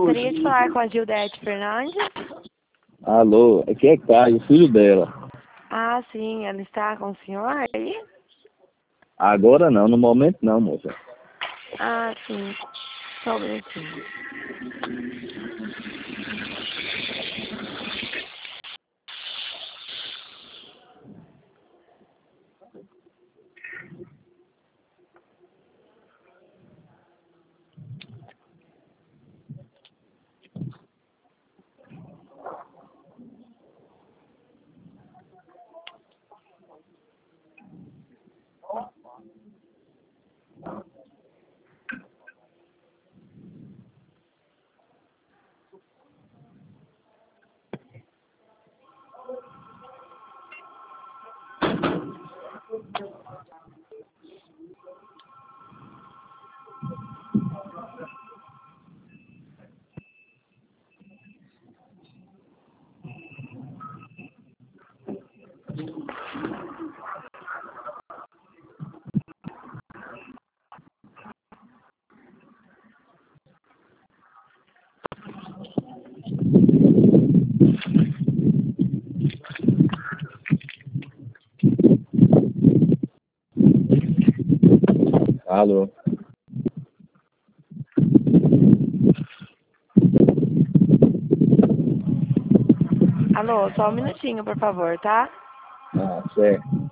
Gostaria de falar com a Gildete Fernandes. Alô, aqui é Caio, filho dela. Ah, sim, ela está com o senhor aí? Agora não, no momento não, moça. Ah, sim, só um minutinho. Alô. Alô, só um minutinho, por favor, tá? Ah, certo.